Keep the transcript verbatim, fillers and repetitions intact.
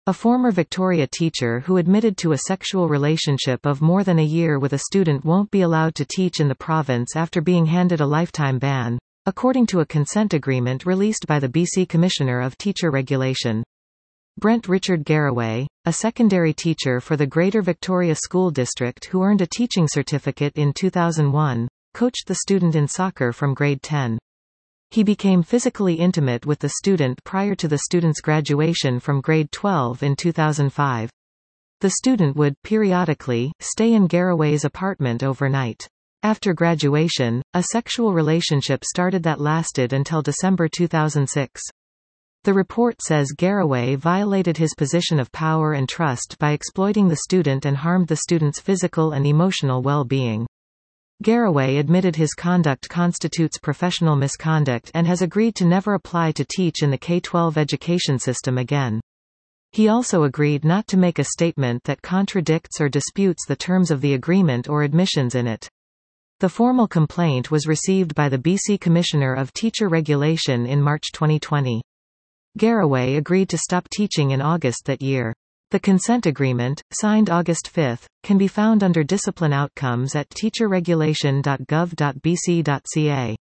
A former Victoria teacher who admitted to a sexual relationship of more than a year with a student won't be allowed to teach in the province after being handed a lifetime ban, according to a consent agreement released by the B C Commissioner of Teacher Regulation. Brent Richard Garraway, a secondary teacher for the Greater Victoria School District who earned a teaching certificate in two thousand one, coached the student in soccer from grade ten. He became physically intimate with the student prior to the student's graduation from grade twelve in two thousand five. The student would, periodically, stay in Garraway's apartment overnight. After graduation, a sexual relationship started that lasted until December two thousand six. The report says Garraway violated his position of power and trust by exploiting the student and harmed the student's physical and emotional well-being. Garraway admitted his conduct constitutes professional misconduct and has agreed to never apply to teach in the K twelve education system again. He also agreed not to make a statement that contradicts or disputes the terms of the agreement or admissions in it. The formal complaint was received by the B C Commissioner of Teacher Regulation in March twenty twenty. Garraway agreed to stop teaching in August that year. The consent agreement, signed August fifth, can be found under Discipline Outcomes at teacher regulation dot gov dot b c dot c a.